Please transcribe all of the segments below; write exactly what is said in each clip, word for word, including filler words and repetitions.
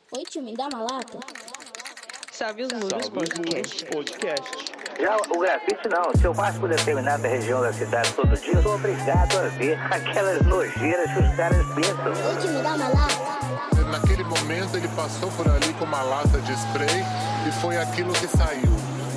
Oi, tio, me dá uma lata? Salve os Muros Podcast. Podcast. Já o grafite não. Se eu passo por determinada região da cidade todo dia, eu sou obrigado a ver aquelas nojeiras que os caras pensam. Oi, tio, me dá uma lata? Naquele momento ele passou por ali com uma lata de spray e foi aquilo que saiu.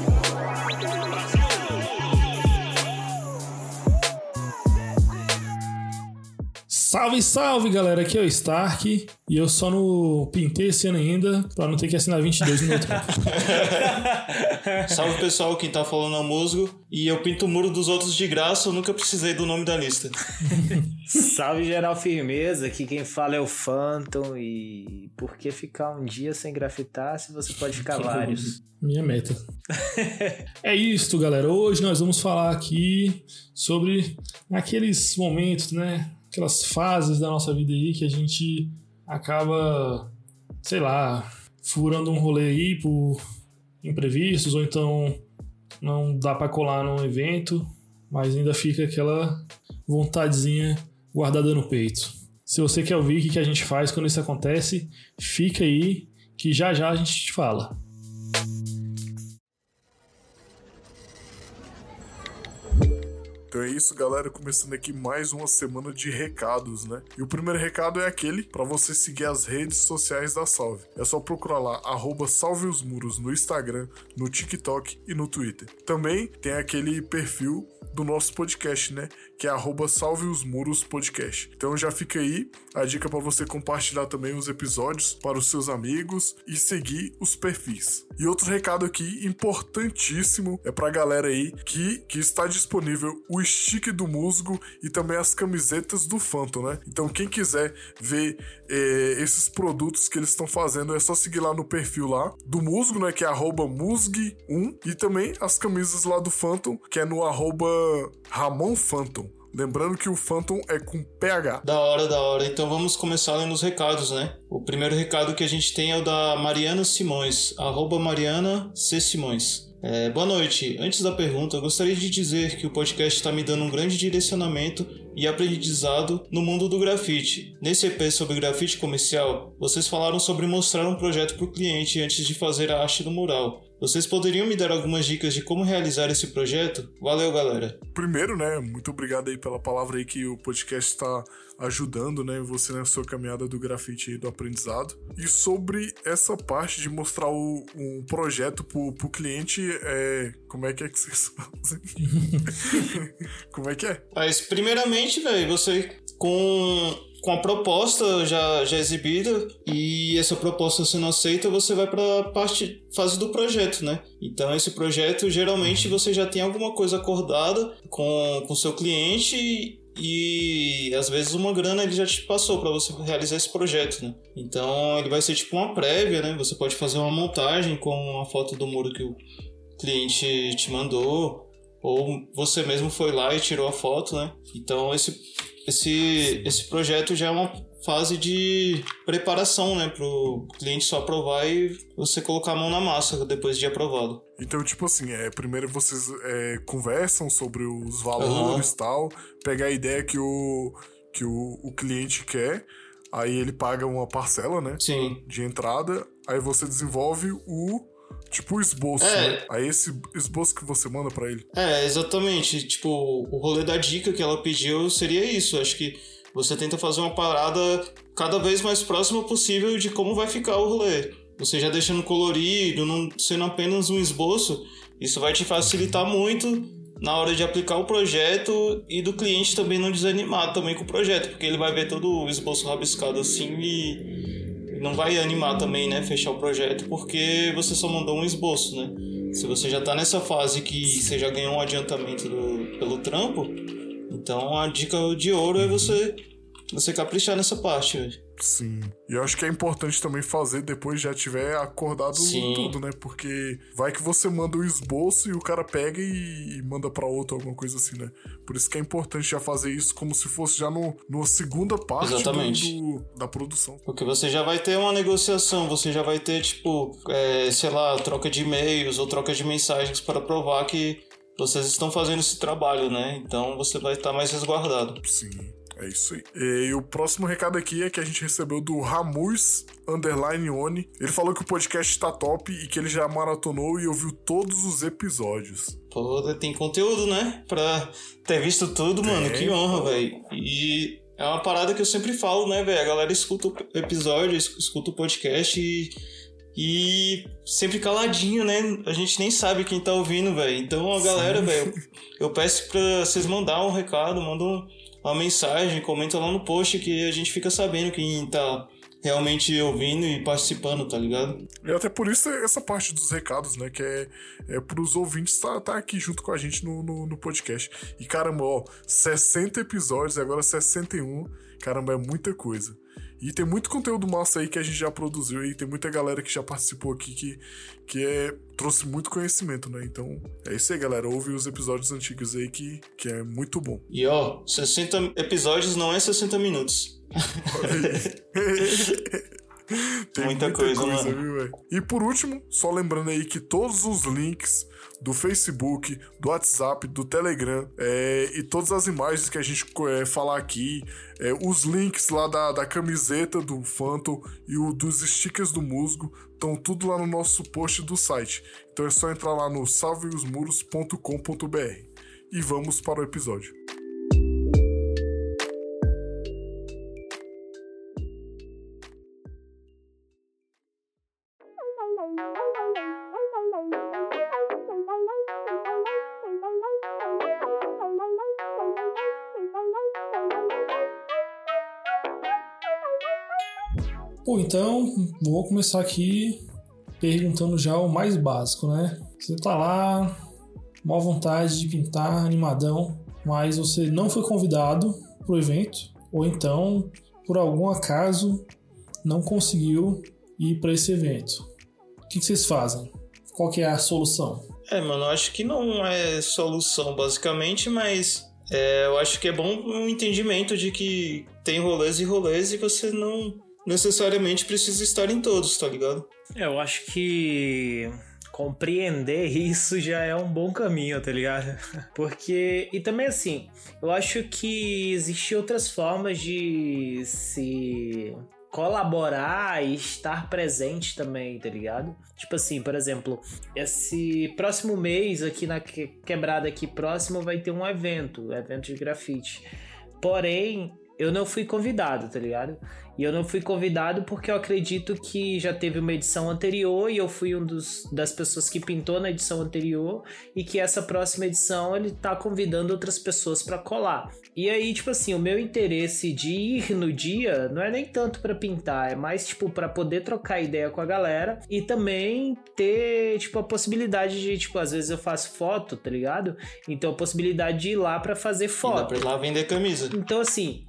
Salve, salve, galera, aqui é o Stark e eu só não pintei esse ano ainda pra não ter que assinar vinte e dois no meu trampo. Salve, pessoal, quem tá falando é o Musgo e eu pinto o muro dos outros de graça, eu nunca precisei do nome da lista. Salve, geral, firmeza, aqui quem fala é o Phantom e por que ficar um dia sem grafitar se você pode ficar vários? Minha meta. É isso, galera, hoje nós vamos falar aqui sobre aqueles momentos, né? Aquelas fases da nossa vida aí que a gente acaba, sei lá, furando um rolê aí por imprevistos, ou então não dá pra colar num evento, mas ainda fica aquela vontadezinha guardada no peito. Se você quer ouvir o que a gente faz quando isso acontece, fica aí que já já a gente te fala. Então é isso, galera, começando aqui mais uma semana de recados, né? E o primeiro recado é aquele para você seguir as redes sociais da Salve. É só procurar lá, arroba Salve os Muros no Instagram, no TikTok e no Twitter. Também tem aquele perfil do nosso podcast, né? Que é arroba Salve os Muros Podcast. Então já fica aí a dica para você compartilhar também os episódios para os seus amigos e seguir os perfis. E outro recado aqui, importantíssimo, é pra galera aí que, que está disponível o stick do Musgo e também as camisetas do Phantom, né? Então quem quiser ver é, esses produtos que eles estão fazendo, é só seguir lá no perfil lá do Musgo, né? Que é arroba musg um, e também as camisas lá do Phantom, que é no arroba Ramon Phantom. Lembrando que o Phantom é com P H. Da hora, da hora. Então vamos começar lendo os recados, né? O primeiro recado que a gente tem é o da Mariana Simões, arroba Mariana C. Simões. É, boa noite. Antes da pergunta, eu gostaria de dizer que o podcast está me dando um grande direcionamento e aprendizado no mundo do grafite. Nesse E P sobre grafite comercial, vocês falaram sobre mostrar um projeto para o cliente antes de fazer a arte do mural. Vocês poderiam me dar algumas dicas de como realizar esse projeto? Valeu, galera. Primeiro, né, muito obrigado aí pela palavra aí que o podcast está ajudando, né, você na sua caminhada do grafite e do aprendizado. E sobre essa parte de mostrar o, um projeto pro, pro cliente, é... como é que é que vocês fazem? Como é que é? Mas, primeiramente, velho, você com... com a proposta já, já exibida e essa proposta sendo aceita, você vai para a parte, fase do projeto, né? Então, esse projeto, geralmente, você já tem alguma coisa acordada com o seu cliente e, e, às vezes, uma grana ele já te passou para você realizar esse projeto, né? Então, ele vai ser tipo uma prévia, né? Você pode fazer uma montagem com a foto do muro que o cliente te mandou, ou você mesmo foi lá e tirou a foto, né? Então, esse... Esse, esse projeto já é uma fase de preparação, né? Para o cliente só aprovar e você colocar a mão na massa depois de aprovado. Então, tipo assim, é, primeiro vocês é, conversam sobre os valores e uhum. tal, pegar a ideia que o, que o, o cliente quer, aí ele paga uma parcela, né? Sim. De entrada, aí você desenvolve o... Tipo o esboço, é. né? Aí esse esboço que você manda pra ele. É, exatamente. Tipo, o rolê da dica que ela pediu seria isso. Acho que você tenta fazer uma parada cada vez mais próxima possível de como vai ficar o rolê. Você já deixando colorido, não sendo apenas um esboço, isso vai te facilitar muito na hora de aplicar o projeto e do cliente também não desanimar também com o projeto, porque ele vai ver todo o esboço rabiscado assim e... não vai animar também, né, fechar o projeto, porque você só mandou um esboço, né? Se você já tá nessa fase que você já ganhou um adiantamento do, pelo trampo, então a dica de ouro é você, você caprichar nessa parte, velho. Sim. E eu acho que é importante também fazer depois já tiver acordado Sim. tudo, né? Porque vai que você manda o esboço e o cara pega e, e manda pra outro, alguma coisa assim, né? Por isso que é importante já fazer isso como se fosse já no, numa segunda parte do, do, da produção. Porque você já vai ter uma negociação, você já vai ter, tipo, é, sei lá, troca de e-mails ou troca de mensagens para provar que vocês estão fazendo esse trabalho, né? Então você vai estar mais resguardado. Sim. É isso aí. E o próximo recado aqui é que a gente recebeu do Ramus Underline Oni. Ele falou que o podcast tá top e que ele já maratonou e ouviu todos os episódios. Pô, tem conteúdo, né? Pra ter visto tudo, mano. Tem, que honra, pô. velho. E é uma parada que eu sempre falo, né, velho? A galera escuta o episódio, escuta o podcast e... E sempre caladinho, né? A gente nem sabe quem tá ouvindo, velho. Então, a galera, velho, eu peço pra vocês mandarem um recado, mandam uma mensagem, comenta lá no post que a gente fica sabendo quem tá realmente ouvindo e participando, tá ligado? E até por isso essa parte dos recados, né? Que é, é pros ouvintes tá, tá aqui junto com a gente no, no, no podcast. E caramba, ó, sessenta episódios e agora sessenta e um. Caramba, é muita coisa. E tem muito conteúdo massa aí que a gente já produziu e tem muita galera que já participou aqui que, que é, trouxe muito conhecimento, né? Então, é isso aí, galera. Ouve os episódios antigos aí que, que é muito bom. E ó, sessenta episódios não é sessenta minutos. Tem muita, muita coisa, coisa mano. Viu, véio? E por último, só lembrando aí que todos os links do Facebook, do WhatsApp, do Telegram é, e todas as imagens que a gente é, falar aqui, é, os links lá da, da camiseta do Phantom e o dos stickers do Musgo, estão tudo lá no nosso post do site. Então é só entrar lá no salve os muros ponto com ponto b r. E vamos para o episódio. Pô, então, vou começar aqui perguntando já o mais básico, né? Você tá lá, má vontade de pintar, animadão, mas você não foi convidado pro evento, ou então, por algum acaso, não conseguiu ir para esse evento. O que vocês fazem? Qual que é a solução? É, mano, eu acho que não é solução, basicamente, mas é, eu acho que é bom um entendimento de que tem rolês e rolês e você não necessariamente precisa estar em todos, tá ligado? Eu acho que compreender isso já é um bom caminho, tá ligado? Porque, e também assim, eu acho que existem outras formas de se colaborar e estar presente também, tá ligado? Tipo assim, por exemplo, esse próximo mês aqui na quebrada aqui próximo vai ter um evento, evento de grafite. Porém, eu não fui convidado, tá ligado? E eu não fui convidado porque eu acredito que já teve uma edição anterior e eu fui um dos, das pessoas que pintou na edição anterior e que essa próxima edição ele tá convidando outras pessoas pra colar. E aí, tipo assim, o meu interesse de ir no dia não é nem tanto pra pintar, é mais, tipo, pra poder trocar ideia com a galera e também ter, tipo, a possibilidade de, tipo, às vezes eu faço foto, tá ligado? Então, a possibilidade de ir lá pra fazer foto. E dá pra ir lá vender camisa. Então, assim...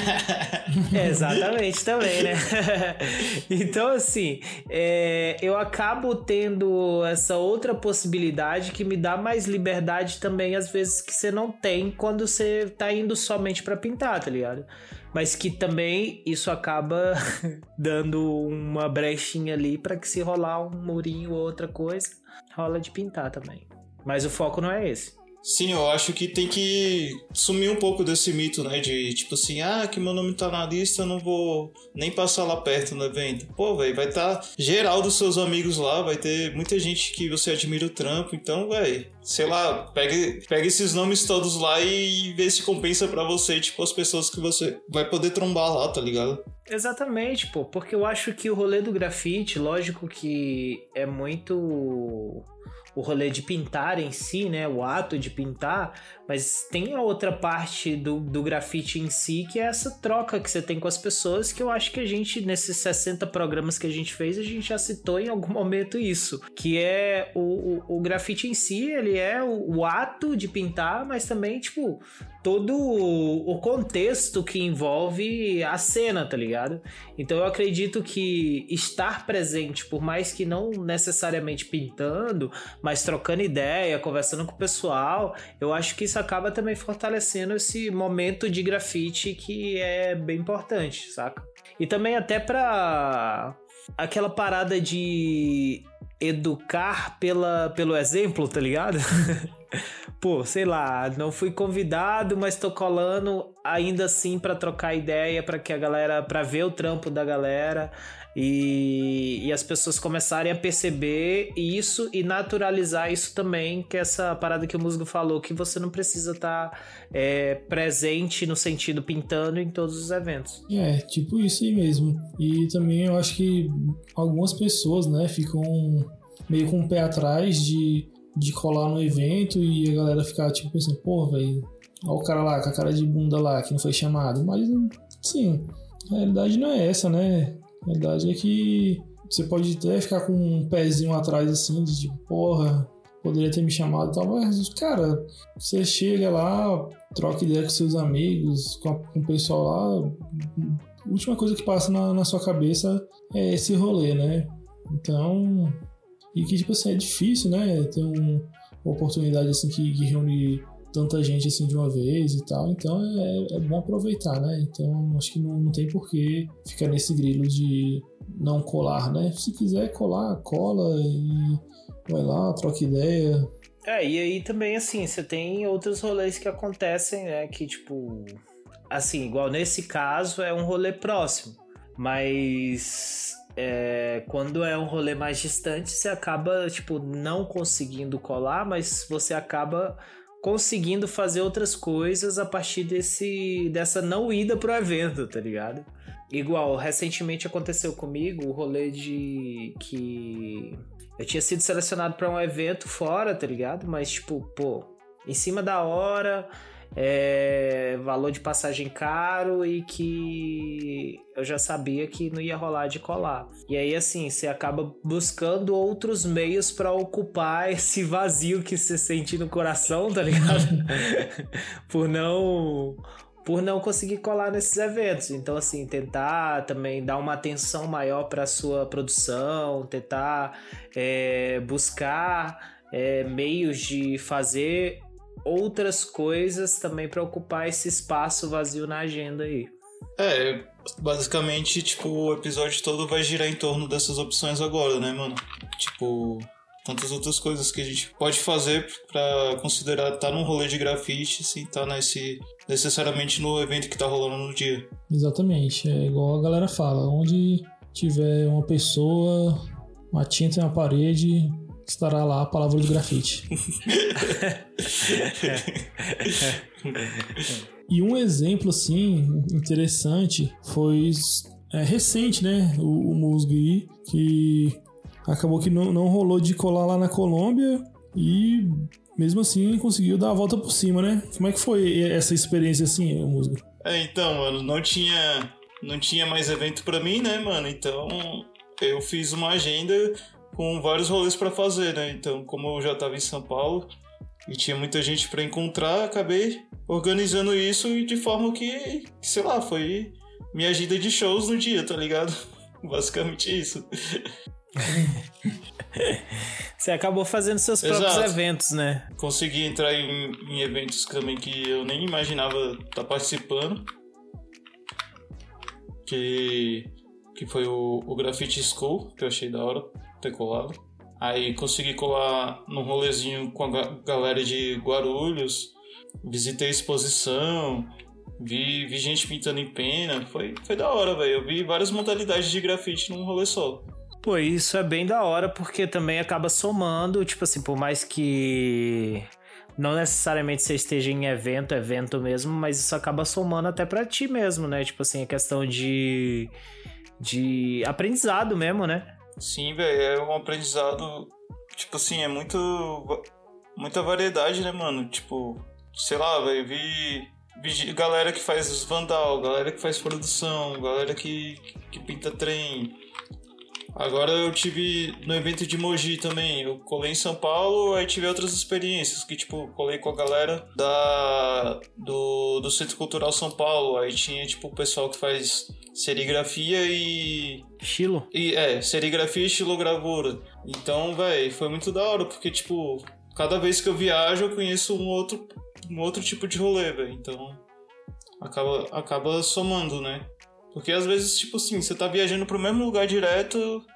é, exatamente, também, né? Então, assim, é, eu acabo tendo essa outra possibilidade que me dá mais liberdade também, às vezes, que você não tem quando você tá indo somente pra pintar, tá ligado? Mas que também isso acaba dando uma brechinha ali pra que se rolar um murinho ou outra coisa, rola de pintar também. Mas o foco não é esse. Sim, eu acho que tem que sumir um pouco desse mito, né? De tipo assim, ah, que meu nome tá na lista, eu não vou nem passar lá perto no evento. Pô, velho, vai estar tá geral dos seus amigos lá, vai ter muita gente que você admira o trampo. Então, velho, sei lá, pega, pega esses nomes todos lá e vê se compensa pra você, tipo, as pessoas que você vai poder trombar lá, tá ligado? Exatamente, pô, porque eu acho que o rolê do grafite, lógico que é muito... o rolê de pintar em si, né, o ato de pintar, mas tem a outra parte do, do grafite em si, que é essa troca que você tem com as pessoas, que eu acho que a gente, nesses sessenta programas que a gente fez, a gente já citou em algum momento isso, que é o, o, o grafite em si, ele é o, o ato de pintar, mas também, tipo, todo o, o contexto que envolve a cena, tá ligado? Então eu acredito que estar presente, por mais que não necessariamente pintando, mas trocando ideia, conversando com o pessoal, eu acho que isso acaba também fortalecendo esse momento de grafite que é bem importante, saca? E também até pra aquela parada de educar pela, pelo exemplo, tá ligado? Pô, sei lá, não fui convidado, mas tô colando ainda assim pra trocar ideia, pra que a galera, pra ver o trampo da galera e, e as pessoas começarem a perceber isso e naturalizar isso também, que é essa parada que o Musgo falou, que você não precisa estar tá, é, presente no sentido pintando em todos os eventos. É, tipo isso aí mesmo. E também eu acho que algumas pessoas, né, ficam meio com o pé atrás de, de colar no evento e a galera ficar tipo pensando, pô, velho, olha o cara lá com a cara de bunda lá que não foi chamado. Mas, sim, a realidade não é essa, né? A realidade é que você pode até ficar com um pezinho atrás assim, de tipo, porra, poderia ter me chamado e tal, mas, cara, você chega lá, troca ideia com seus amigos, com, a, com o pessoal lá, a última coisa que passa na, na sua cabeça é esse rolê, né? Então, e que, tipo assim, é difícil, né? Ter um, uma oportunidade, assim, que, que reúne tanta gente, assim, de uma vez e tal. Então, é, é bom aproveitar, né? Então, acho que não, não tem porquê ficar nesse grilo de não colar, né? Se quiser colar, cola e vai lá, troca ideia. É, e aí também, assim, você tem outros rolês que acontecem, né? Que, tipo... Assim, igual nesse caso, é um rolê próximo. Mas... É, quando é um rolê mais distante, você acaba, tipo, não conseguindo colar, mas você acaba conseguindo fazer outras coisas a partir desse, dessa não ida pro evento, tá ligado? Igual, recentemente aconteceu comigo o rolê de que eu tinha sido selecionado pra um evento fora, tá ligado? Mas, tipo, pô, em cima da hora... É, valor de passagem caro e que eu já sabia que não ia rolar de colar. E aí, assim, você acaba buscando outros meios pra ocupar esse vazio que você sente no coração, tá ligado? por não... por não conseguir colar nesses eventos. Então, assim, tentar também dar uma atenção maior pra sua produção, tentar é, buscar é, meios de fazer outras coisas também para ocupar esse espaço vazio na agenda aí. É, basicamente, tipo, o episódio todo vai girar em torno dessas opções agora, né, mano? Tipo, tantas outras coisas que a gente pode fazer pra considerar estar tá num rolê de grafite sem estar tá nesse, necessariamente no evento que tá rolando no dia. Exatamente, é igual a galera fala, onde tiver uma pessoa, uma tinta na parede... estará lá a palavra do grafite. E um exemplo, assim, interessante foi é, recente, né? O, o Musgo aí, que acabou que não, não rolou de colar lá na Colômbia e mesmo assim conseguiu dar a volta por cima, né? Como é que foi essa experiência, assim, Musgo? É, então, mano, não tinha, não tinha mais evento pra mim, né, mano? Então eu fiz uma agenda com vários rolês pra fazer, né? Então, como eu já tava em São Paulo e tinha muita gente pra encontrar, acabei organizando isso de forma que, que, sei lá, foi minha agenda de shows no dia, tá ligado? Basicamente isso. Você acabou fazendo seus Exato. próprios eventos, né? Consegui entrar em, em eventos também que eu nem imaginava estar participando. Que, que foi o, o Graffiti School, que eu achei da hora ter colado. Aí consegui colar num rolezinho com a galera de Guarulhos, visitei a exposição, vi, vi gente pintando em pena, foi, foi da hora, velho. Eu vi várias modalidades de grafite num rolê só. Pô, isso é bem da hora porque também acaba somando, tipo assim, por mais que não necessariamente você esteja em evento, evento mesmo, mas isso acaba somando até pra ti mesmo, né? Tipo assim, a questão de, de aprendizado mesmo, né? Sim, velho, é um aprendizado, tipo assim, é muito, muita variedade, né, mano? Tipo, sei lá, velho, vi, vi galera que faz vandal, galera que faz produção, galera que, que pinta trem. Agora eu tive no evento de Mogi também, eu colei em São Paulo, aí tive outras experiências, que tipo, colei com a galera da, do, do Centro Cultural São Paulo, aí tinha tipo o pessoal que faz serigrafia e... Estilo? E, é, serigrafia e estilogravura. Então, véi, foi muito da hora, porque tipo, cada vez que eu viajo eu conheço um outro, um outro tipo de rolê, velho, então acaba, acaba somando, né? Porque às vezes, tipo assim, você tá viajando pro mesmo lugar direto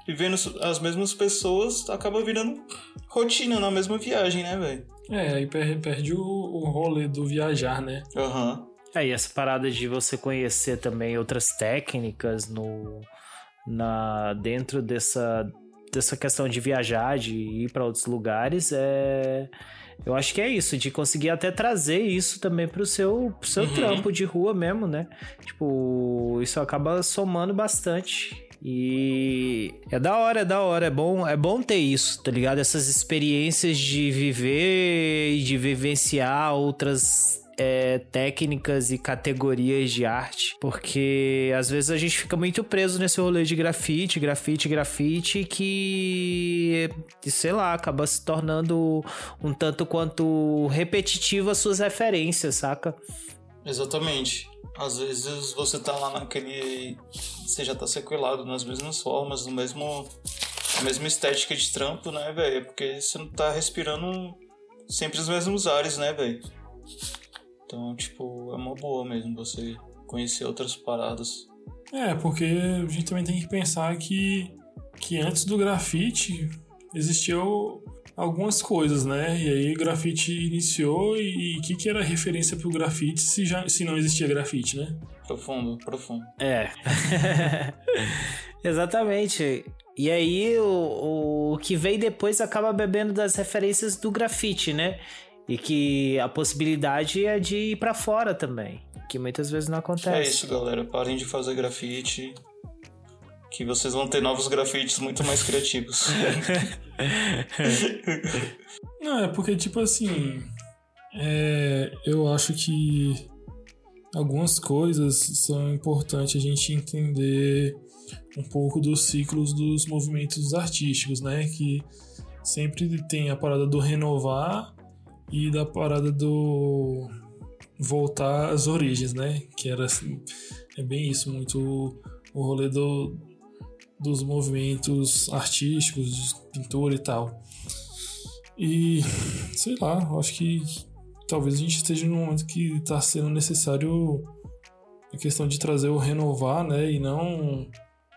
e vendo as mesmas pessoas, acaba virando rotina na mesma viagem, né, velho? É, aí per- perde o, o rolê do viajar, né? Aham. Uhum. É, e essa parada de você conhecer também outras técnicas no, na, dentro dessa, dessa questão de viajar, de ir para outros lugares, é... Eu acho que é isso, de conseguir até trazer isso também pro seu, pro seu uhum. trampo de rua mesmo, né? Tipo, isso acaba somando bastante. E é da hora, é da hora, é bom, é bom ter isso, tá ligado? Essas experiências de viver e de vivenciar outras é, técnicas e categorias de arte, porque às vezes a gente fica muito preso nesse rolê de grafite, grafite, grafite, que, sei lá, acaba se tornando um tanto quanto repetitivo as suas referências, saca? Exatamente. Às vezes você tá lá naquele... Você já tá sequelado nas mesmas formas, no mesmo... na mesma estética de trampo, né, velho? Porque você não tá respirando sempre os mesmos ares, né, velho? Então, tipo, é uma boa mesmo você conhecer outras paradas. É, porque a gente também tem que pensar que, que antes do grafite existiam algumas coisas, né? E aí o grafite iniciou e o que, que era referência pro grafite se, já, se não existia grafite, né? Profundo, profundo. É. Exatamente. E aí o, o que veio depois acaba bebendo das referências do grafite, né? E que a possibilidade é de ir pra fora também, que muitas vezes não acontece. É isso, galera. Parem de fazer grafite, que vocês vão ter novos grafites muito mais criativos. Não, é porque, tipo assim, é, eu acho que algumas coisas são importantes a gente entender um pouco dos ciclos dos movimentos artísticos, né? Que sempre tem a parada do renovar e da parada do voltar às origens, né? Que era assim, é bem isso, muito o rolê do, dos movimentos artísticos, pintura e tal. E, sei lá, eu acho que talvez a gente esteja num momento que está sendo necessário a questão de trazer o renovar, né? E não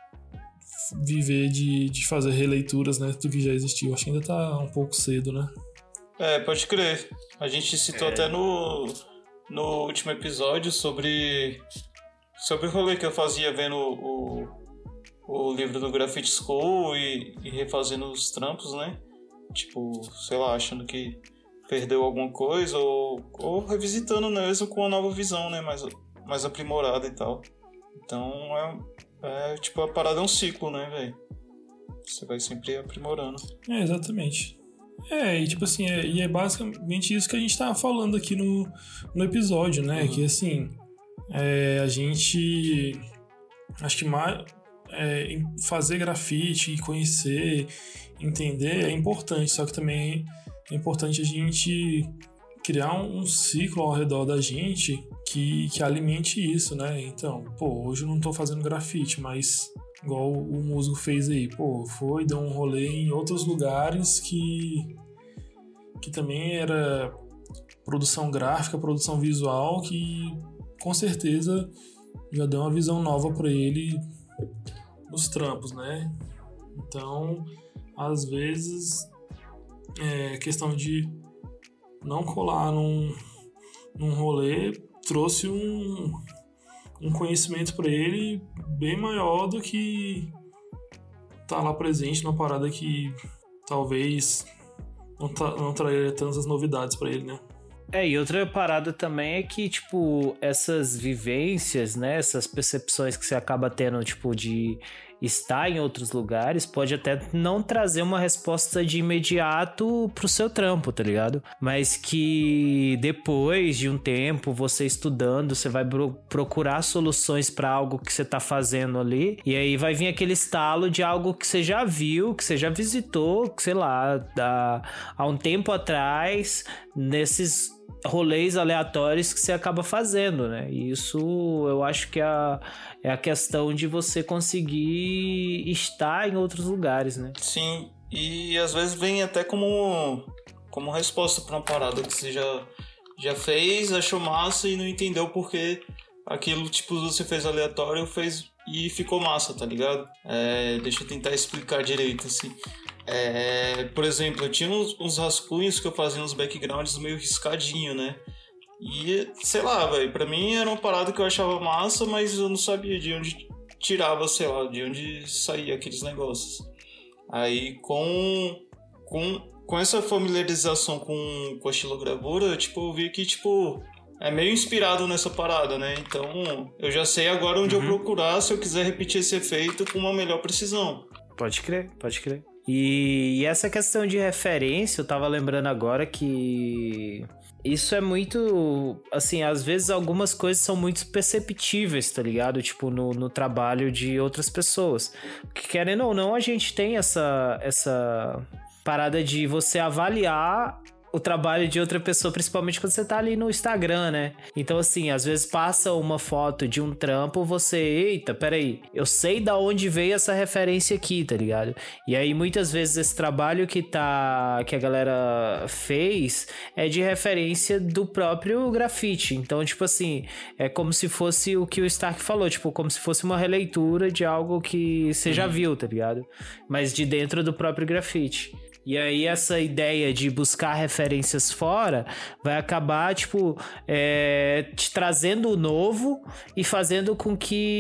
viver de, de fazer releituras, né, do que já existiu. Acho que ainda tá um pouco cedo, né? É, pode crer. A gente citou é. até no, no último episódio sobre, sobre o rolê que eu fazia vendo o, o livro do Graffiti School e, e refazendo os trampos, né? Tipo, sei lá, achando que perdeu alguma coisa ou, ou revisitando mesmo com uma nova visão, né? Mais, mais aprimorada e tal. Então, é, é tipo, a parada é um ciclo, né, velho? Você vai sempre aprimorando. É, exatamente. É, e tipo assim, é, e é basicamente isso que a gente tava falando aqui no, no episódio, né? Uhum. Que assim, é, a gente... Acho que mais... É, fazer grafite e conhecer, entender é importante, só que também é importante a gente criar um, um ciclo ao redor da gente que, que alimente isso, né? Então, pô, hoje eu não tô fazendo grafite, mas igual o músico fez aí, pô, foi, deu um rolê em outros lugares que, que também era produção gráfica, produção visual, que com certeza já deu uma visão nova pra ele nos trampos, né? Então, às vezes, é questão de não colar num, num rolê trouxe um, um conhecimento para ele bem maior do que tá lá presente numa parada que talvez não, tra- não traria tantas novidades para ele, né? É, e outra parada também é que, tipo, essas vivências, né, essas percepções que você acaba tendo, tipo, de estar em outros lugares, pode até não trazer uma resposta de imediato pro seu trampo, tá ligado? Mas que depois de um tempo, você estudando, você vai pro- procurar soluções pra algo que você tá fazendo ali, e aí vai vir aquele estalo de algo que você já viu, que você já visitou, que sei lá, há, há um tempo atrás, nesses rolês aleatórios que você acaba fazendo, né? E isso eu acho que é a, é a questão de você conseguir estar em outros lugares, né? Sim, e às vezes vem até como, como resposta para uma parada que você já, já fez, achou massa e não entendeu porque aquilo, tipo, você fez aleatório fez, e ficou massa, tá ligado? É, deixa eu tentar explicar direito, assim. É, por exemplo, eu tinha uns, uns rascunhos que eu fazia uns backgrounds meio riscadinho, né? E, sei lá, velho, pra mim era uma parada que eu achava massa, mas eu não sabia de onde tirava, sei lá, de onde saía aqueles negócios. Aí, com, com, com essa familiarização com, com a estilogravura, tipo, eu vi que, tipo, é meio inspirado nessa parada, né? Então, eu já sei agora onde uhum. eu procurar se eu quiser repetir esse efeito com uma melhor precisão. Pode crer, pode crer. E, e essa questão de referência, eu tava lembrando agora que isso é muito, assim, às vezes algumas coisas são muito perceptíveis, tá ligado? Tipo, no, no trabalho de outras pessoas. Porque, querendo ou não, a gente tem essa, essa parada de você avaliar o trabalho de outra pessoa, principalmente quando você tá ali no Instagram, né? Então, assim, às vezes passa uma foto de um trampo, você, eita, peraí, eu sei da onde veio essa referência aqui, tá ligado? E aí, muitas vezes, esse trabalho que tá, que a galera fez é de referência do próprio grafite. Então, tipo assim, é como se fosse o que o Stark falou, tipo, como se fosse uma releitura de algo que você já viu, tá ligado? Mas de dentro do próprio grafite. E aí essa ideia de buscar referências fora vai acabar, tipo, é, te trazendo o novo e fazendo com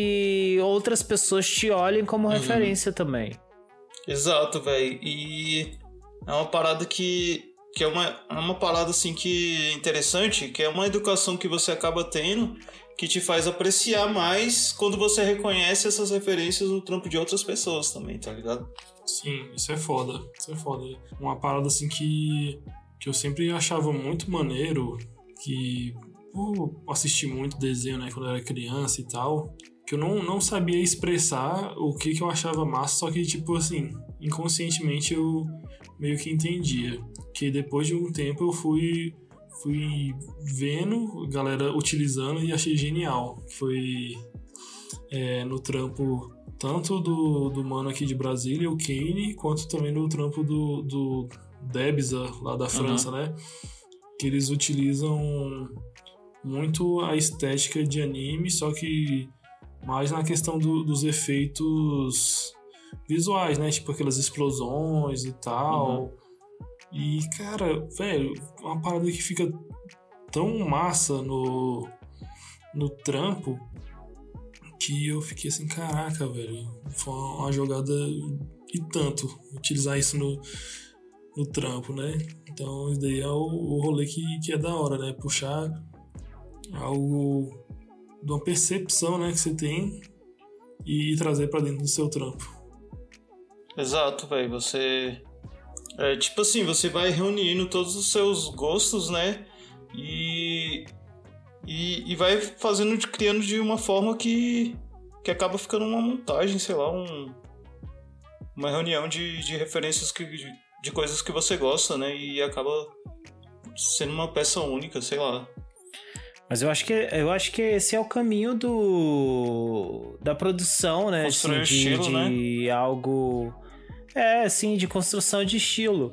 que outras pessoas te olhem como uhum. referência também. Exato, velho. E é uma parada que, que é, uma, é uma parada, assim, que é interessante, que é uma educação que você acaba tendo que te faz apreciar mais quando você reconhece essas referências no trampo de outras pessoas também, tá ligado? Sim, isso é foda, isso é foda. Uma parada assim que, que eu sempre achava muito maneiro, que eu assisti muito desenho, né, quando eu era criança e tal, que eu não, não sabia expressar o que, que eu achava massa, só que, tipo assim, inconscientemente eu meio que entendia. Que depois de um tempo eu fui, fui vendo a galera utilizando e achei genial. Foi é, no trampo tanto do, do mano aqui de Brasília, o Kane, quanto também no trampo do, do Debza, lá da França, uhum. né? Que eles utilizam muito a estética de anime, só que mais na questão do, dos efeitos visuais, né? Tipo aquelas explosões e tal. Uhum. E, cara, velho, uma parada que fica tão massa no, no trampo que eu fiquei assim, caraca, velho, foi uma jogada e tanto utilizar isso no, no trampo, né? Então isso daí é o, o rolê que, que é da hora, né? Puxar algo de uma percepção, né, que você tem e trazer pra dentro do seu trampo. Exato, velho, você... É, tipo assim, você vai reunindo todos os seus gostos, né? E... E, e vai fazendo, criando de uma forma que, que acaba ficando uma montagem, sei lá, um, uma reunião de, de referências que, de, de coisas que você gosta, né? E acaba sendo uma peça única, sei lá. Mas eu acho que, eu acho que esse é o caminho do, da produção, né? Construir assim, estilo, de, né? De algo... É, assim, de construção de estilo.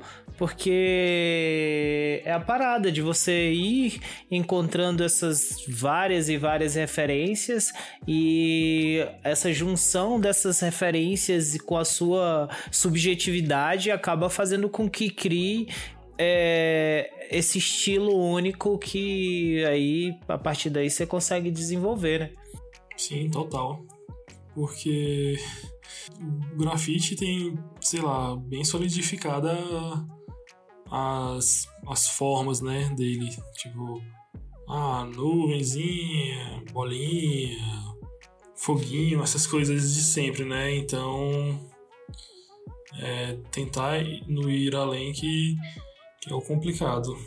Porque é a parada de você ir encontrando essas várias e várias referências e essa junção dessas referências com a sua subjetividade acaba fazendo com que crie é, esse estilo único que aí, a partir daí, você consegue desenvolver, né? Sim, total. Porque o grafite tem, sei lá, bem solidificada as, as formas, né, dele. Tipo, ah, nuvenzinha, bolinha, foguinho, essas coisas de sempre, né? Então, é, tentar não ir além que, que é o complicado.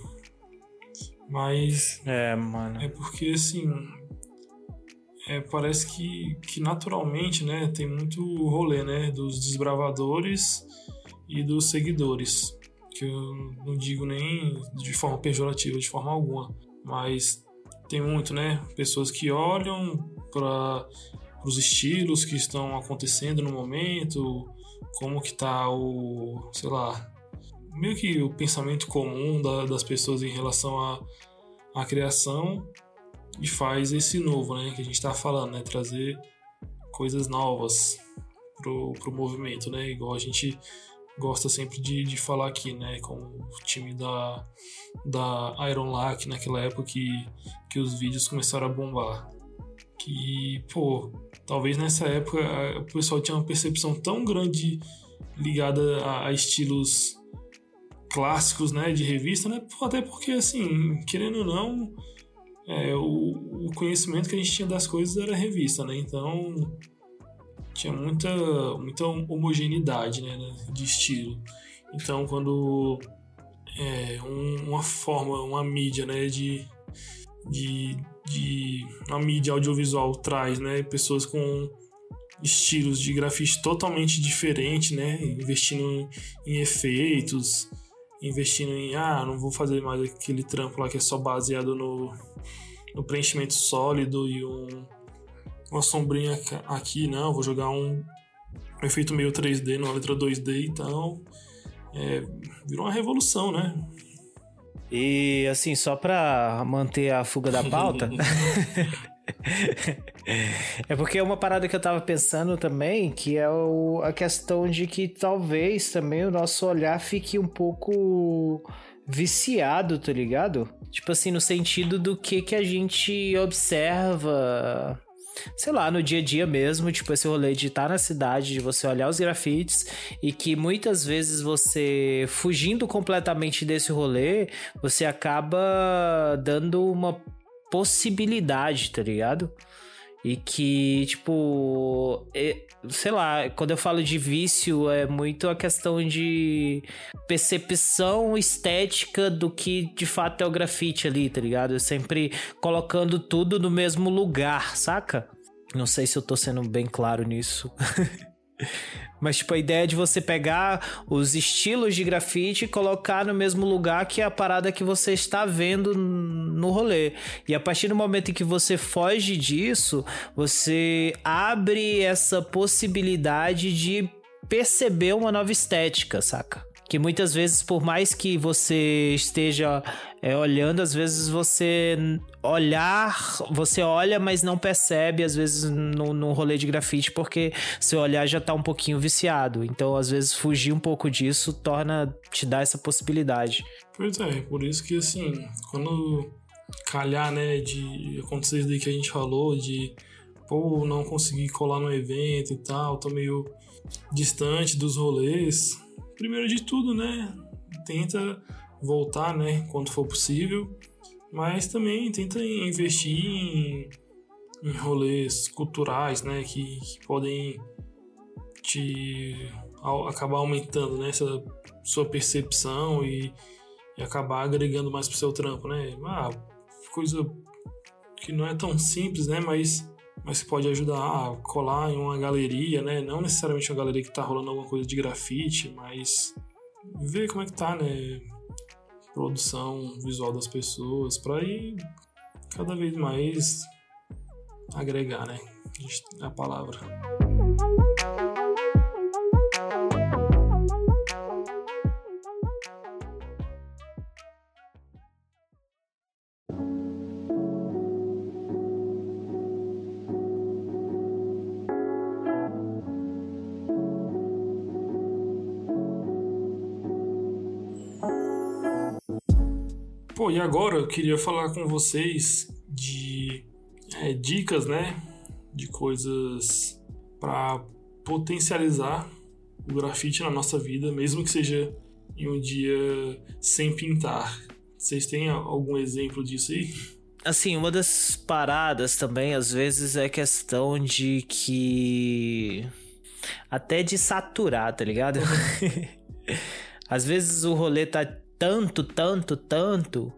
Mas é, mano. É porque, assim, é, parece que, que naturalmente, né, tem muito rolê, né, dos desbravadores e dos seguidores. Que eu não digo nem de forma pejorativa, de forma alguma. Mas tem muito, né, pessoas que olham para os estilos que estão acontecendo no momento, como que tá o, sei lá, meio que o pensamento comum da, das pessoas em relação à a, a criação, e faz esse novo, né, que a gente tá falando, né, trazer coisas novas pro, pro movimento, né? Igual a gente gosta sempre de, de falar aqui, né? Com o time da, da Iron Lac naquela época que, que os vídeos começaram a bombar. Que, pô, talvez nessa época o pessoal tinha uma percepção tão grande ligada a, a estilos clássicos, né, de revista, né? Até porque, assim, querendo ou não, é, o, o conhecimento que a gente tinha das coisas era revista, né? Então tinha muita, muita homogeneidade, né, de estilo. Então quando é, um, uma forma, uma mídia, né, de, de, de uma mídia audiovisual traz, né, pessoas com estilos de grafite totalmente diferentes, né, investindo em, em efeitos, investindo em, ah, não vou fazer mais aquele trampo lá que é só baseado no, no preenchimento sólido e um, uma sombrinha aqui, não, vou jogar um, um efeito meio três D numa letra dois D, então é, virou uma revolução, né? E assim, só pra manter a fuga da pauta... É porque é uma parada que eu tava pensando também, que é o, a questão de que talvez também o nosso olhar fique um pouco viciado, tá ligado? Tipo assim, no sentido do que que a gente observa, sei lá, no dia a dia mesmo, tipo esse rolê de estar na cidade, de você olhar os grafites e que muitas vezes você, fugindo completamente desse rolê, você acaba dando uma possibilidade, tá ligado? E que, tipo, é, sei lá, quando eu falo de vício, é muito a questão de percepção estética do que de fato é o grafite ali, tá ligado? Eu sempre colocando tudo no mesmo lugar, saca? Não sei se eu tô sendo bem claro nisso. Mas, tipo, a ideia de você pegar os estilos de grafite e colocar no mesmo lugar que é a parada que você está vendo no rolê. E a partir do momento em que você foge disso, você abre essa possibilidade de perceber uma nova estética, saca? Que muitas vezes, por mais que você esteja é, olhando, às vezes você olhar, você olha, mas não percebe, às vezes, no, no rolê de grafite, porque seu olhar já tá um pouquinho viciado. Então, às vezes, fugir um pouco disso torna, te dá essa possibilidade. Pois é, por isso que, assim, quando calhar, né, de acontecer isso daí que a gente falou, de, pô, não conseguir colar no evento e tal, tô meio distante dos rolês... Primeiro de tudo, né, tenta voltar, né, quando for possível, mas também tenta investir em, em rolês culturais, né, que, que podem te ao, acabar aumentando, né, essa sua percepção e, e acabar agregando mais pro seu trampo, né, ah, coisa que não é tão simples, né, mas... mas que pode ajudar a colar em uma galeria, né? Não necessariamente uma galeria que tá rolando alguma coisa de grafite, mas ver como é que tá, né? Produção visual das pessoas, pra ir cada vez mais agregar, né? A palavra. Pô, e agora eu queria falar com vocês de é, dicas, né, de coisas para potencializar o grafite na nossa vida, mesmo que seja em um dia sem pintar. Vocês têm algum exemplo disso aí? Assim, uma das paradas também, às vezes, é questão de que... até de saturar, tá ligado? Às vezes o rolê tá tanto, tanto, tanto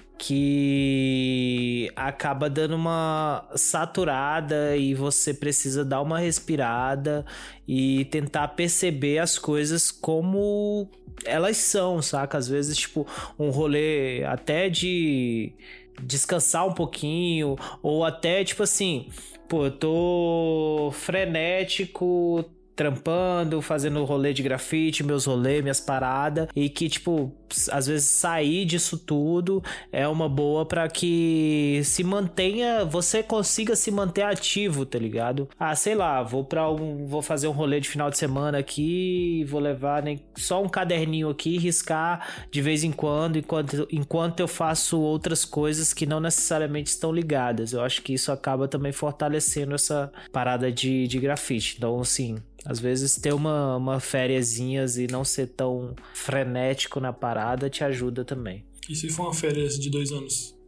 que acaba dando uma saturada e você precisa dar uma respirada e tentar perceber as coisas como elas são, saca? Às vezes, tipo, um rolê até de descansar um pouquinho, ou até, tipo assim, pô, eu tô frenético trampando, fazendo rolê de grafite, meus rolês, minhas paradas, e que, tipo, às vezes sair disso tudo é uma boa pra que se mantenha, você consiga se manter ativo, tá ligado? Ah, sei lá, vou para um, vou fazer um rolê de final de semana aqui, vou levar nem só um caderninho aqui, riscar de vez em quando, enquanto, enquanto eu faço outras coisas que não necessariamente estão ligadas. Eu acho que isso acaba também fortalecendo essa parada de, de grafite. Então, assim, às vezes ter uma, uma fériasinhas e não ser tão frenético na parada te ajuda também. E se for uma férias de dois anos?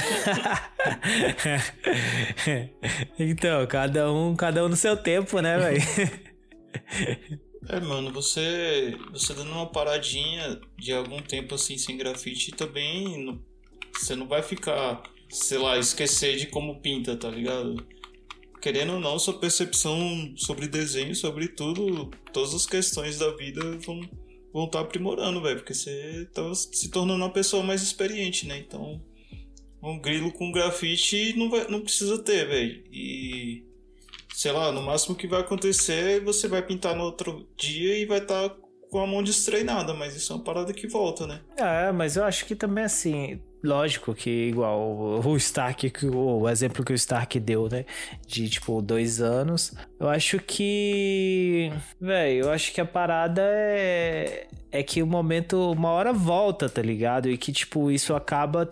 Então, cada um, cada um no seu tempo, né, velho? É, mano, você, você dando uma paradinha de algum tempo assim sem grafite também, não, você não vai ficar, sei lá, esquecer de como pinta, tá ligado? Querendo ou não, sua percepção sobre desenho, sobre tudo, todas as questões da vida vão vão estar aprimorando, velho, porque você tá se tornando uma pessoa mais experiente, né? Então, um grilo com grafite não, vai, não precisa ter, velho. E, sei lá, no máximo que vai acontecer, você vai pintar no outro dia e vai estar tá com a mão destreinada, mas isso é uma parada que volta, né? É, mas eu acho que também, assim, lógico que igual o Stark, o exemplo que o Stark deu, né, de tipo dois anos, eu acho que, velho, eu acho que a parada é é que o momento, uma hora volta, tá ligado? E que, tipo, isso acaba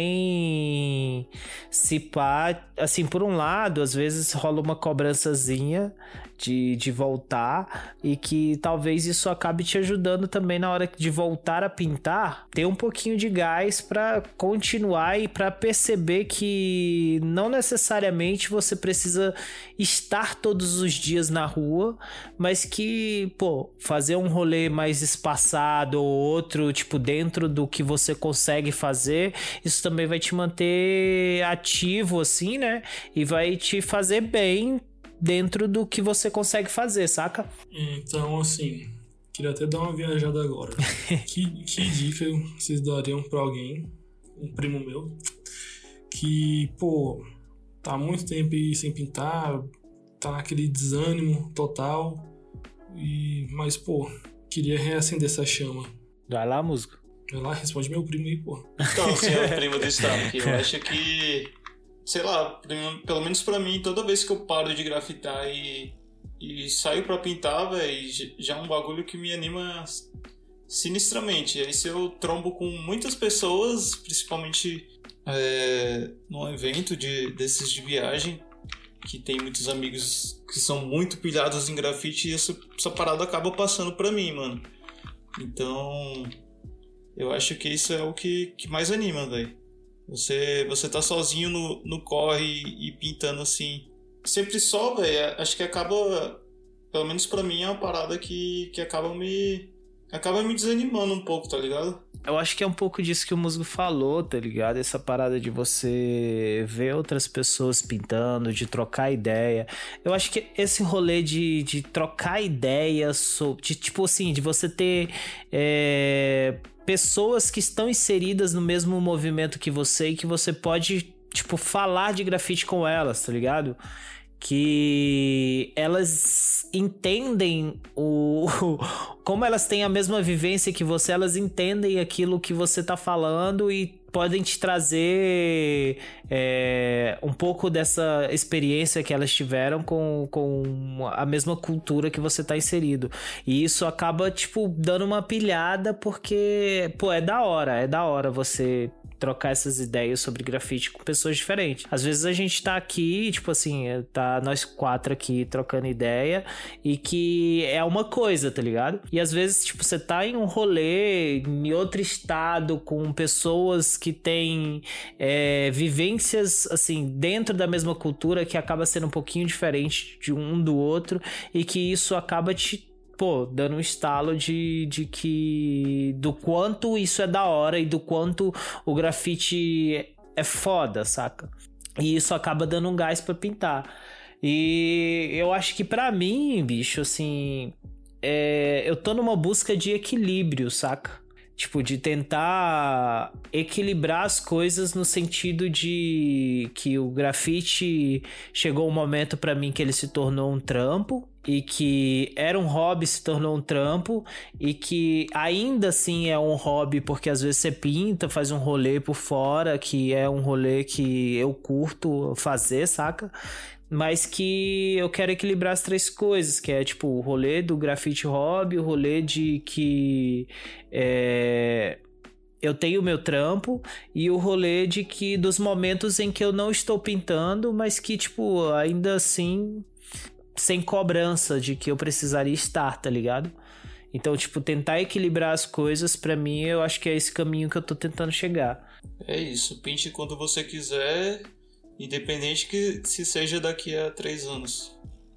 também se pá, assim, por um lado, às vezes rola uma cobrançazinha de, de voltar e que talvez isso acabe te ajudando também na hora de voltar a pintar, ter um pouquinho de gás pra continuar e pra perceber que não necessariamente você precisa estar todos os dias na rua, mas que, pô, fazer um rolê mais espaçado ou outro, tipo, dentro do que você consegue fazer, isso também vai te manter ativo, assim, né? E vai te fazer bem dentro do que você consegue fazer, saca? Então, assim, queria até dar uma viajada agora. que, que dica vocês dariam pra alguém, um primo meu, que, pô, tá há muito tempo aí sem pintar, tá naquele desânimo total, e, mas, pô, queria reacender essa chama. Vai lá, música. Vai lá, responde meu primo aí, pô. Então, senhor primo do Stark, eu acho que, sei lá, pelo menos pra mim, toda vez que eu paro de grafitar e, e saio pra pintar, véio, já é um bagulho que me anima sinistramente. E aí se eu trombo com muitas pessoas, principalmente é, num evento de, desses de viagem, que tem muitos amigos que são muito pilhados em grafite, e essa, essa parada acaba passando pra mim, mano. Então, eu acho que isso é o que, que mais anima, velho. Você, você tá sozinho no, no corre e, e pintando assim, sempre só, velho, acho que acaba, pelo menos pra mim, é uma parada que, que acaba me... acaba me desanimando um pouco, tá ligado? Eu acho que é um pouco disso que o Musgo falou, tá ligado? Essa parada de você ver outras pessoas pintando, de trocar ideia. Eu acho que esse rolê de, de trocar ideia, sobre, de, tipo assim, de você ter é, pessoas que estão inseridas no mesmo movimento que você e que você pode, tipo, falar de grafite com elas, tá ligado? Que elas entendem o, como elas têm a mesma vivência que você, elas entendem aquilo que você tá falando e podem te trazer é, um pouco dessa experiência que elas tiveram com, com a mesma cultura que você tá inserido. E isso acaba, tipo, dando uma pilhada porque, pô, é da hora, é da hora você trocar essas ideias sobre grafite com pessoas diferentes. Às vezes a gente tá aqui, tipo assim, tá nós quatro aqui trocando ideia e que é uma coisa, tá ligado? E às vezes, tipo, você tá em um rolê em outro estado com pessoas que têm é, vivências, assim, dentro da mesma cultura que acaba sendo um pouquinho diferente de um do outro e que isso acaba te pô, dando um estalo de, de que do quanto isso é da hora e do quanto o grafite é foda, saca? E isso acaba dando um gás pra pintar. E eu acho que pra mim, bicho, assim, é, eu tô numa busca de equilíbrio, saca? Tipo, de tentar equilibrar as coisas no sentido de que o grafite chegou um momento pra mim que ele se tornou um trampo e que era um hobby, se tornou um trampo, e que ainda assim é um hobby porque às vezes você pinta, faz um rolê por fora, que é um rolê que eu curto fazer, saca? Mas que eu quero equilibrar as três coisas, que é tipo o rolê do grafite hobby, o rolê de que é, eu tenho o meu trampo, e o rolê de que dos momentos em que eu não estou pintando, mas que tipo ainda assim sem cobrança de que eu precisaria estar, tá ligado? Então, tipo, tentar equilibrar as coisas, pra mim, eu acho que é esse caminho que eu tô tentando chegar. É isso, pinte quando você quiser, independente que se seja daqui a três anos.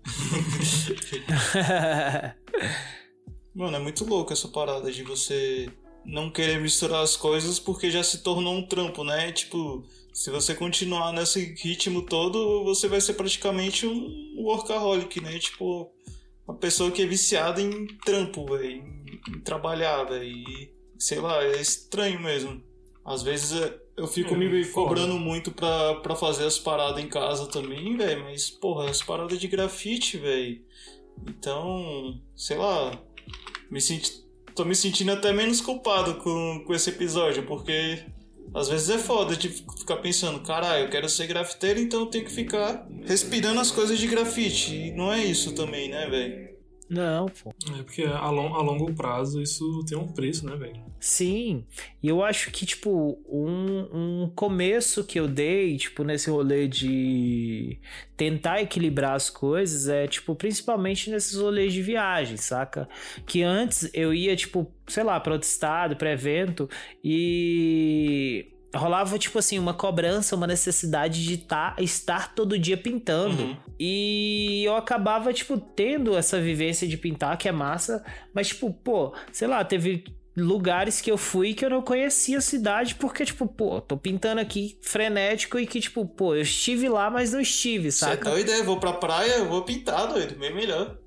Mano, é muito louco essa parada de você não querer misturar as coisas porque já se tornou um trampo, né? Tipo, se você continuar nesse ritmo todo, você vai ser praticamente um workaholic, né? Tipo, uma pessoa que é viciada em trampo, velho, em, em trabalhar, velho. E, sei lá, é estranho mesmo. Às vezes eu fico é, me foda. cobrando muito pra, pra fazer as paradas em casa também, velho. Mas, porra, as paradas de grafite, velho. Então, sei lá, me senti, tô me sentindo até menos culpado com, com esse episódio, porque às vezes é foda de ficar pensando, caralho, eu quero ser grafiteiro, então eu tenho que ficar respirando as coisas de grafite. E não é isso também, né, velho? Não, pô. É porque a, long, a longo prazo isso tem um preço, né, velho? Sim, e eu acho que, tipo, um, um começo que eu dei, tipo, nesse rolê de tentar equilibrar as coisas é, tipo, principalmente nesses rolês de viagem, saca? Que antes eu ia, tipo, sei lá, para outro estado, para evento, e rolava, tipo assim, uma cobrança, uma necessidade de tá, estar todo dia pintando. Uhum. E eu acabava, tipo, tendo essa vivência de pintar, que é massa, mas, tipo, pô, sei lá, teve lugares que eu fui que eu não conhecia a cidade, porque, tipo, pô, tô pintando aqui frenético e que, tipo, pô, eu estive lá, mas não estive, saca? Você é doido, é? Vou pra praia, eu vou pintar, doido, bem melhor.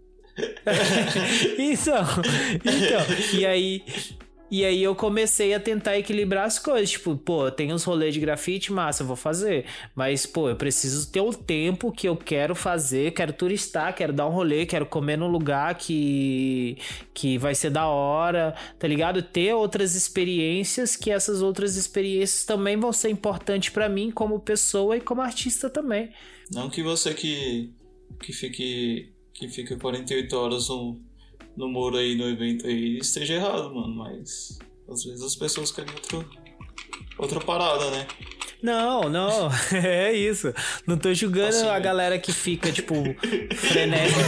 Então, então, e aí... E aí eu comecei a tentar equilibrar as coisas, tipo, pô, tem uns rolês de grafite, massa, eu vou fazer, mas, pô, eu preciso ter o tempo que eu quero fazer, quero turistar, quero dar um rolê, quero comer num lugar que, que vai ser da hora, tá ligado? Ter outras experiências, que essas outras experiências também vão ser importantes pra mim como pessoa e como artista também. Não que você que, que fique que fica quarenta e oito horas no... no muro aí, no evento aí, esteja errado, mano, mas às vezes as pessoas querem outro, outra parada, né? Não, não, é isso. Não tô julgando assim, a né? galera que fica, tipo, frenética.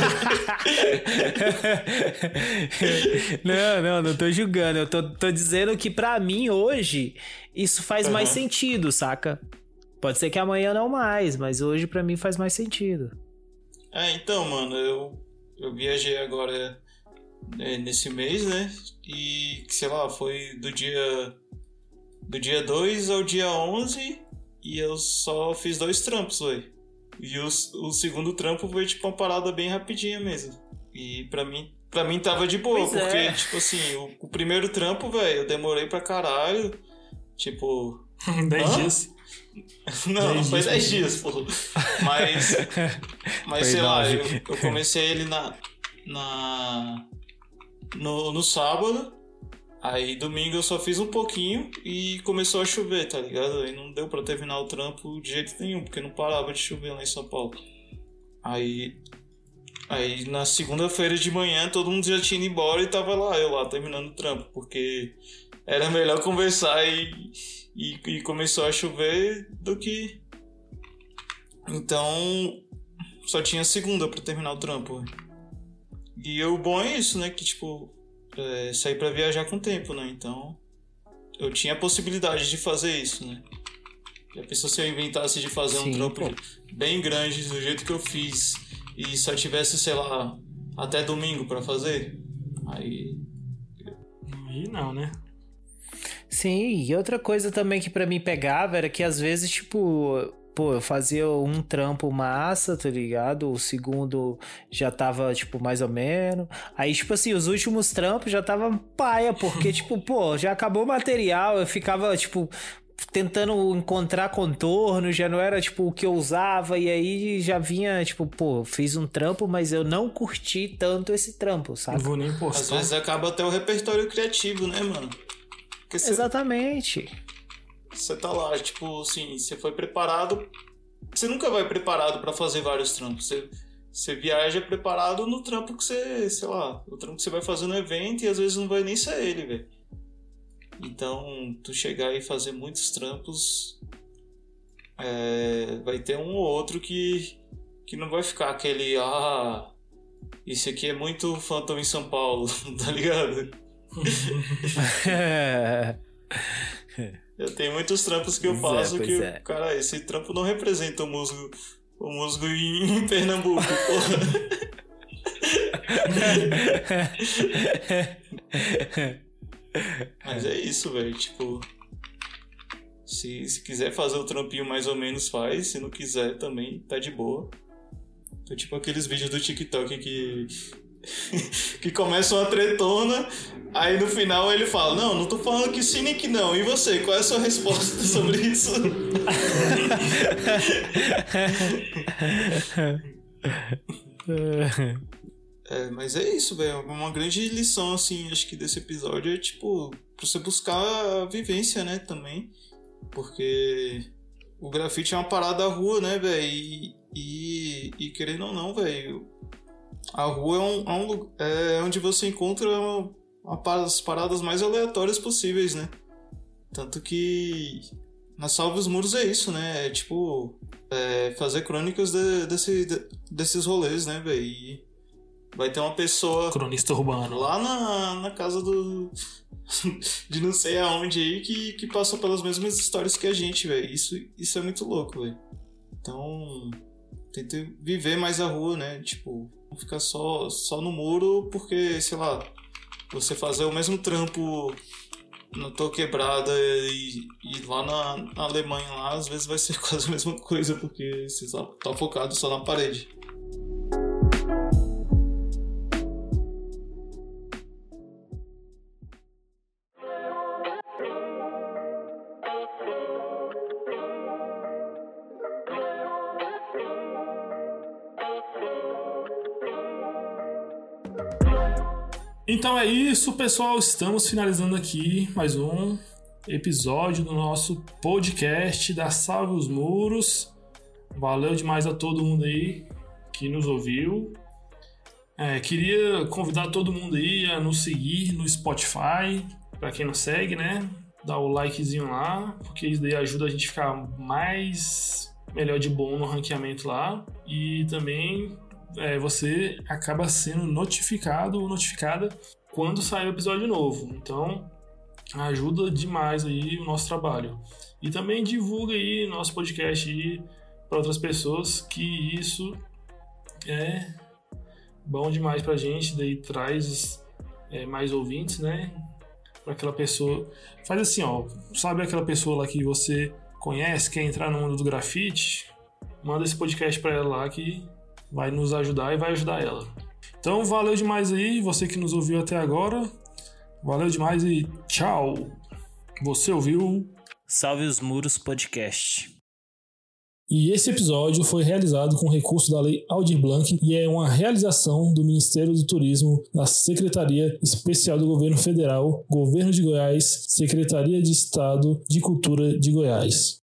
Não, não, não tô julgando. Eu tô, tô dizendo que pra mim, hoje, isso faz uhum. mais sentido, saca? Pode ser que amanhã não mais, mas hoje pra mim faz mais sentido. É, então, mano, eu, eu viajei agora... É, nesse mês, né? E, sei lá, foi do dia do dia dois ao dia onze e eu só fiz dois trampos, velho. E o, o segundo trampo foi, tipo, uma parada bem rapidinha mesmo. E pra mim, pra mim tava de boa, pois porque, é. tipo assim, o, o primeiro trampo, velho, eu demorei pra caralho. Tipo... dez dias? Não, não foi dez dias, pô. Mas, mas sei lá, eu, eu comecei ele na... na No, no sábado, aí domingo eu só fiz um pouquinho e começou a chover, tá ligado? Aí não deu pra terminar o trampo de jeito nenhum, porque não parava de chover lá em São Paulo. Aí, aí na segunda-feira de manhã todo mundo já tinha ido embora e tava lá, eu lá terminando o trampo, porque era melhor conversar e, e, e começou a chover do que... Então só tinha segunda pra terminar o trampo. E o bom é isso, né? Que, tipo, é, sair pra viajar com tempo, né? Então, eu tinha a possibilidade de fazer isso, né? Já pensou se eu inventasse de fazer Sim, um trampo pô. bem grande do jeito que eu fiz e só tivesse, sei lá, até domingo pra fazer? Aí... Aí não, né? Sim, e outra coisa também que pra mim pegava era que às vezes, tipo... Pô, eu fazia um trampo massa, tá ligado? O segundo já tava, tipo, mais ou menos. Aí, tipo assim, os últimos trampos já tava paia, porque, tipo, pô, já acabou o material. Eu ficava, tipo, tentando encontrar contorno, já não era, tipo, o que eu usava, e aí já vinha, tipo, pô, fiz um trampo, mas eu não curti tanto esse trampo, sabe? Não vou nem postar. Às vezes acaba até o repertório criativo, né, mano? Porque você, Exatamente. você tá lá, tipo, assim, você foi preparado... Você nunca vai preparado pra fazer vários trampos. Você, você viaja preparado no trampo que você, sei lá, o trampo que você vai fazer no evento e às vezes não vai nem ser ele, velho. Então, tu chegar e fazer muitos trampos, é, vai ter um ou outro que, que não vai ficar aquele, ah, isso aqui é muito Phantom em São Paulo, tá ligado? Eu tenho muitos trampos que eu Pois é, faço pois que, é. cara, esse trampo não representa o musgo, o musgo em, em Pernambuco, porra. Mas é isso, velho, tipo... Se, se quiser fazer o trampinho mais ou menos, faz. Se não quiser, também tá de boa. Então, tipo aqueles vídeos do TikTok que... que começam a tretona, aí no final ele fala, não, não tô falando que sim nem que não. E você, qual é a sua resposta sobre isso? É, mas é isso, velho. Uma grande lição, assim, acho que desse episódio é, tipo, pra você buscar a vivência, né, também. Porque o grafite é uma parada à rua, né, velho? E, e, e querendo ou não, velho, a rua é, um, é, um, é onde você encontra uma, uma, as paradas mais aleatórias possíveis, né? Tanto que na Salve os Muros é isso, né? É tipo, é fazer crônicas de, desse, de, desses rolês, né, velho? E vai ter uma pessoa... Cronista urbano. Lá na, na casa do... de não sei aonde aí, que, que passou pelas mesmas histórias que a gente, velho. Isso, isso é muito louco, velho. Então, tenta viver mais a rua, né? Tipo, não ficar só, só no muro, porque, sei lá, você fazer o mesmo trampo na tua quebrada e, e lá na, na Alemanha, lá, às vezes vai ser quase a mesma coisa, porque você tá focado só na parede. Então é isso, pessoal. Estamos finalizando aqui mais um episódio do nosso podcast da Salve os Muros. Valeu demais a todo mundo aí que nos ouviu. É, queria convidar todo mundo aí a nos seguir no Spotify. Para quem não segue, né? Dá o likezinho lá, porque isso daí ajuda a gente a ficar mais melhor de bom no ranqueamento lá. E também... É, você acaba sendo notificado ou notificada quando sair o episódio novo. Então, ajuda demais aí o nosso trabalho. E também divulga aí nosso podcast aí para outras pessoas, que isso é bom demais pra gente. Daí traz é, mais ouvintes, né? Para aquela pessoa. Faz assim, ó. Sabe aquela pessoa lá que você conhece, quer entrar no mundo do grafite? Manda esse podcast para ela lá que vai nos ajudar e vai ajudar ela. Então, valeu demais aí, você que nos ouviu até agora. Valeu demais e tchau! Você ouviu... Salve os Muros Podcast. E esse episódio foi realizado com recurso da Lei Aldir Blanc e é uma realização do Ministério do Turismo, da Secretaria Especial do Governo Federal, Governo de Goiás, Secretaria de Estado de Cultura de Goiás.